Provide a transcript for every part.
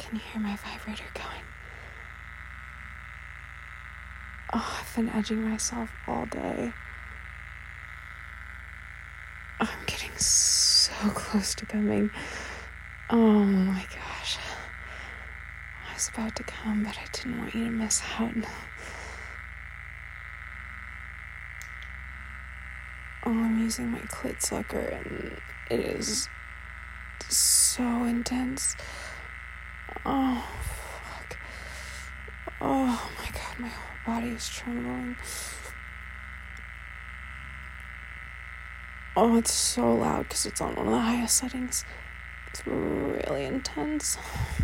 Can you hear my vibrator going? Oh, I've been edging myself all day. I'm getting so close to coming. Oh my gosh. I was about to come, but I didn't want you to miss out. Oh, I'm using my clit sucker, and it is so intense. Oh, fuck. Oh my god, my whole body is trembling. Oh, it's so loud because it's on one of the highest settings. It's really intense.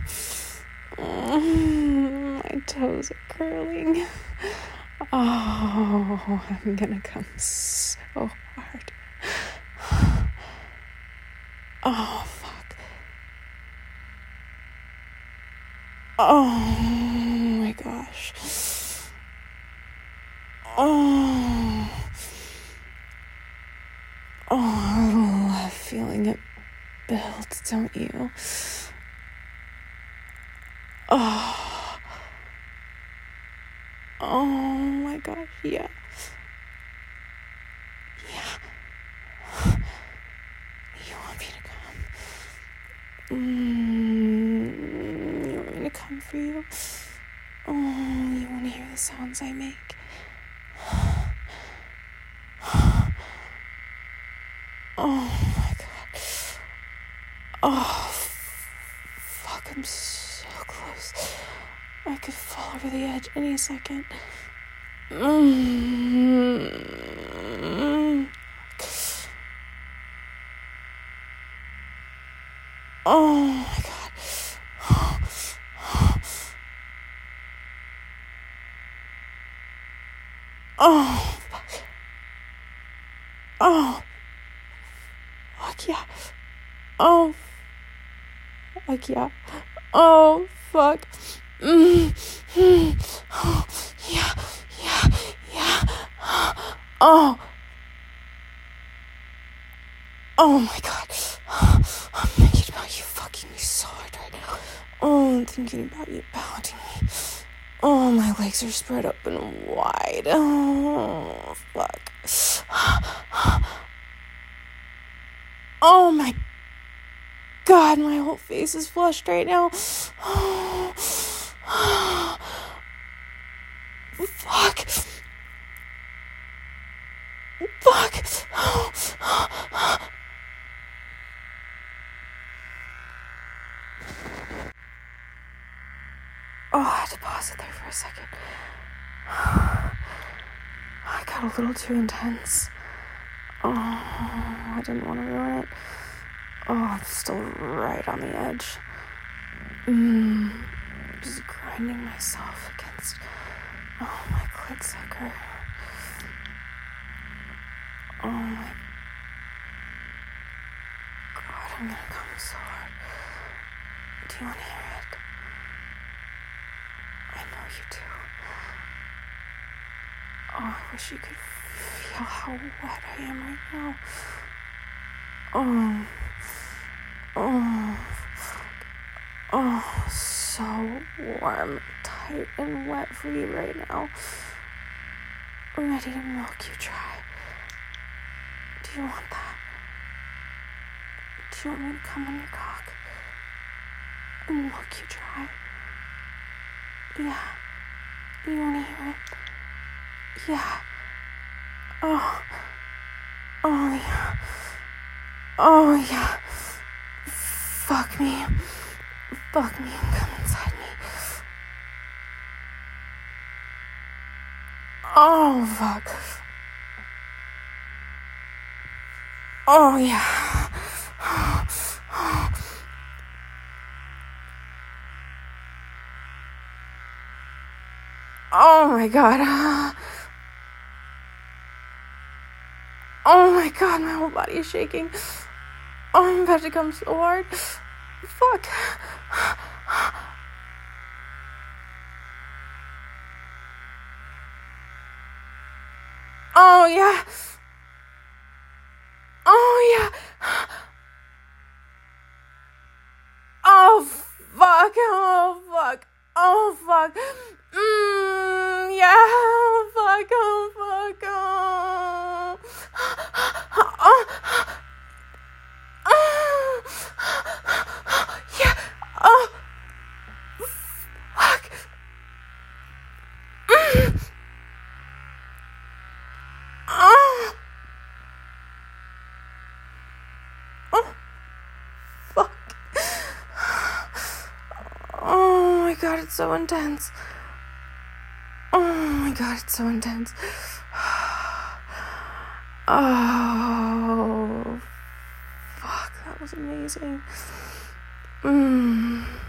My toes are curling. Oh, I'm gonna come so hard. Oh, fuck. Oh my gosh. Oh, I love feeling it build, don't you? Oh my gosh, yeah. You want me to come? You want me to come for you? Oh, you want to hear the sounds I make? Oh my god. Oh, fuck, I'm so close. I could fall over the edge any second. Oh my god. Oh, fuck. Oh, fuck yeah. Oh, fuck yeah. Oh, fuck. Oh, yeah. Oh my god. I'm thinking about you fucking me so hard right now. Oh, I'm thinking about you pounding me. Oh, my legs are spread open wide. Oh, fuck. Oh my god, my whole face is flushed right now. Fuck. Oh, I had to pause it there for a second. I got a little too intense. Oh, I didn't want to ruin it. Oh, I'm still right on the edge. Just grinding myself against, my clit sucker. Oh my god, I'm gonna come so hard. Do you want to hear it? I know you do. Oh, I wish you could feel how wet I am right now. Oh, so warm, tight, and wet for you right now. I'm ready to milk you dry. Do you want that? Do you want me to come on your cock and milk you dry? Yeah. You want to hear it? Yeah. Oh yeah. Oh yeah. Fuck me and come inside me. Oh fuck. Oh yeah. Oh my god. Oh my god, my whole body is shaking. Oh, I'm about to come so hard. Fuck. Oh yeah. Oh yeah. Oh fuck. fuck. Oh, fuck. Oh, fuck. Yeah. Oh, fuck. Oh, fuck. Oh. Yeah. Oh. Fuck. Oh. Oh. Fuck. Oh my god, it's so intense. Oh my god, it's so intense. Oh, fuck, that was amazing.